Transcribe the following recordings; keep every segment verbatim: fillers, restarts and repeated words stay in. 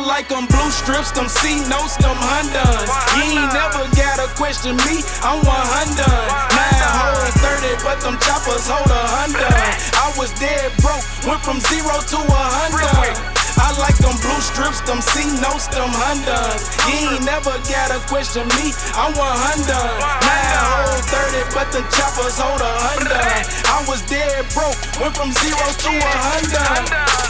like them blue strips, them C-notes, them Hondas. You ain't never gotta question me, I'm one hundred. Nine hold thirty, but them choppers hold a hundred. I was dead broke, went from zero to a hundred. I like them blue strips, them C-notes, them Hondas. You ain't never gotta question me, I'm one hundred. Nine hold thirty, but them choppers hold a hundred. I was dead broke, went from zero to a hundred.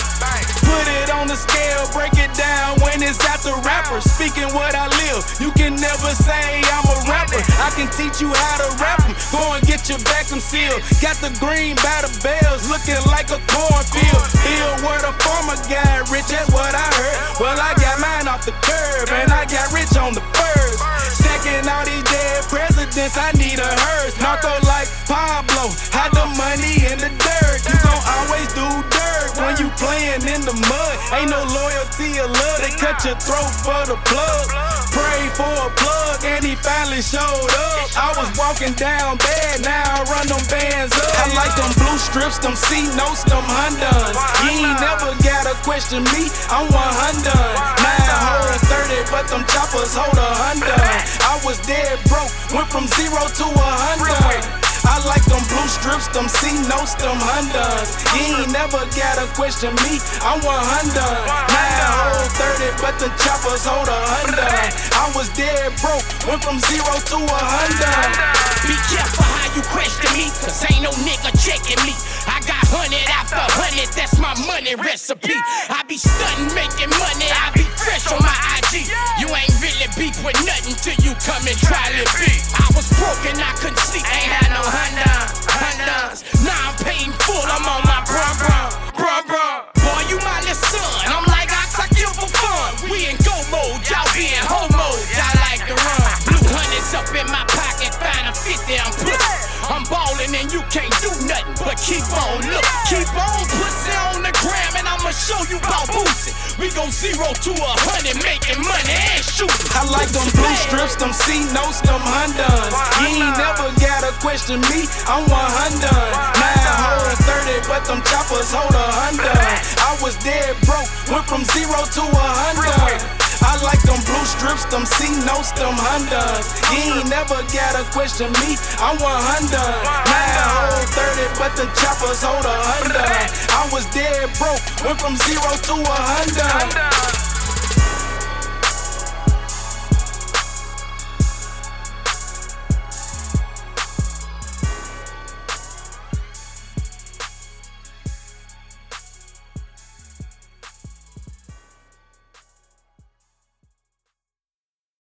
Put it on the scale, break it down when it's out the rapper. Speaking what I live, you can never say I'm a rapper. I can teach you how to rap 'em. Go and get your vacuum sealed. Got the green by the bells, looking like a cornfield. Bill where the farmer got rich, that's what I heard. Well, I got mine off the curb, and I got rich on the first. Stacking all these dead presidents, I need a hearse. Narco like Pablo, hide the money in the dirt. You gon' always do dirt when you playin' in the mud. Ain't no loyalty or love, they cut your throat for the plug. Pray for a plug, and he finally showed up. I was walking down bad, now I run them bands up. I like them blue strips, them C-notes, them Hondas. You ain't never gotta question me, I'm one hundred. Nine hold thirty, but them choppers hold a hundred. I was dead broke, went from zero to a hundred. I like them blue strips, them C-notes, them Hondas. You ain't never gotta question me, I'm one hundred. Nine hold thirty, but the choppers hold a hundred. I was dead broke, went from zero to a hundred. Be careful how you question me, cause ain't no nigga checking me. I got hundred after hundred, that's my money recipe. I be stunting, making money, I be fresh on my I G. You ain't really beef with nothing till you come and try to be. I was broke and I couldn't sleep, ain't had no Honda, Hondas. Now I'm paying full, I'm on my brum brum, brum brum. Boy, you my little son, I'm like ox, I kill for fun. We in go mode, y'all be in hoe mode, y'all like to run. Blue hundreds up in my pocket, find a fifty, I'm pussy. I'm ballin' and you can't do nothing but keep on look. Keep on pussy on the gram and I'ma show you about boosting. We go zero to a hundred, making money and shooting. I like them blue strips, them C-notes, them Hondas. You ain't never gotta question me, I'm one hundred. Nine hold thirty, but them choppers hold a hundred. I was dead broke, went from zero to a hundred. I like them blue strips, them C-notes, them Hondas. You ain't never gotta question me, I'm one hundred. Nine hold thirty, but the choppers hold a hundred. I was dead broke, went from zero to a hundred.